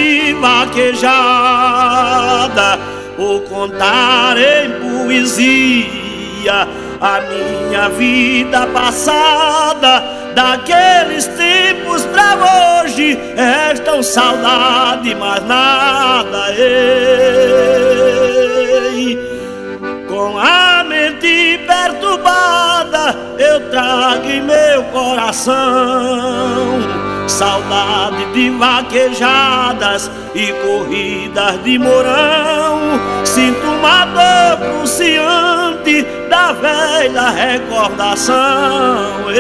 de vaquejada, ou contar em poesia a minha vida passada. Daqueles tempos pra hoje restam saudade, mais nada. Ei, com a mente perturbada eu trago em meu coração saudade de vaquejadas e corridas de mourão. Sinto uma dor cruciante da velha recordação.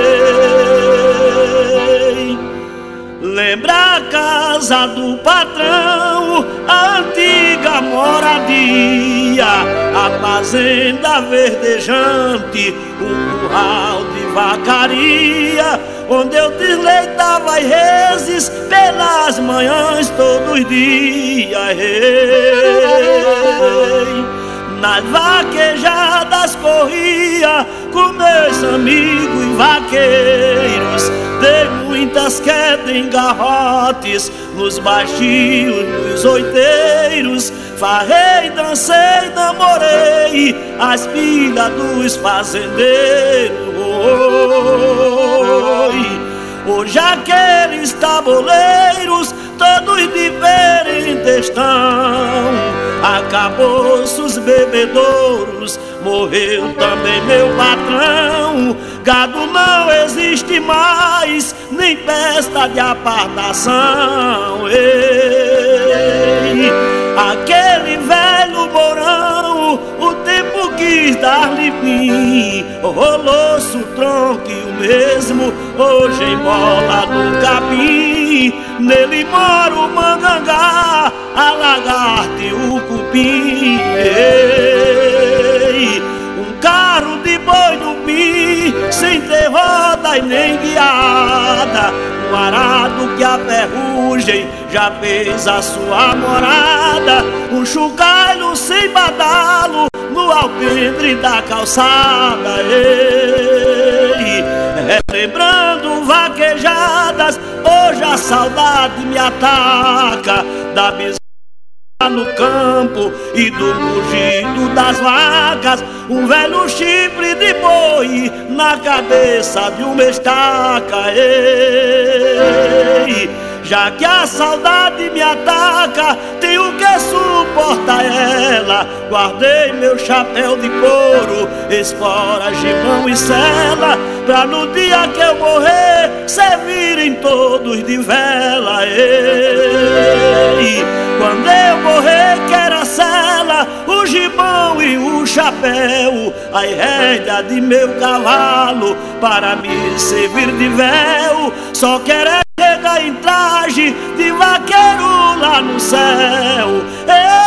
Ei, lembra a casa do patrão, a antiga moradia, a fazenda verdejante, o curral de vacaria, onde eu desleitava as reses pelas manhãs todos os dias. Ei, nas vaquejadas corria com meus amigos vaqueiros, dei muitas quedas em garrotes, nos baixios, nos oiteiros, farrei, dancei, namorei as filhas dos fazendeiros. Hoje aqueles tabuleiros todos diferentes estão, acabou-se os bebedouros, morreu também meu patrão. Gado não existe mais, nem festa de apartação. Ei, aquele velho mourão, o tempo quis dar-lhe fim, rolou-se o tronco e o mesmo hoje embola no capim. Nele mora o mangangá, a lagarta e o cupim. Ei, um carro de boi no pim, sem ter roda e nem guiada, um arado que a ferrugem já fez a sua morada, um chocalho sem badalo no alpendre da calçada. Ei, lembrando vaquejadas, hoje a saudade me ataca da bisonha no campo e do mugido das vacas, um velho chifre de boi na cabeça de uma estaca. Ei, já que a saudade me ataca, tenho que suportar ela. Guardei meu chapéu de couro, espora, gibão e sela, pra no dia que eu morrer servirem todos de vela. Ei, quando eu morrer quero a sela, o gibão e o chapéu, a rédea de meu cavalo para me servir de véu. Só quero chegar em traje de vaqueiro lá no céu. Ei,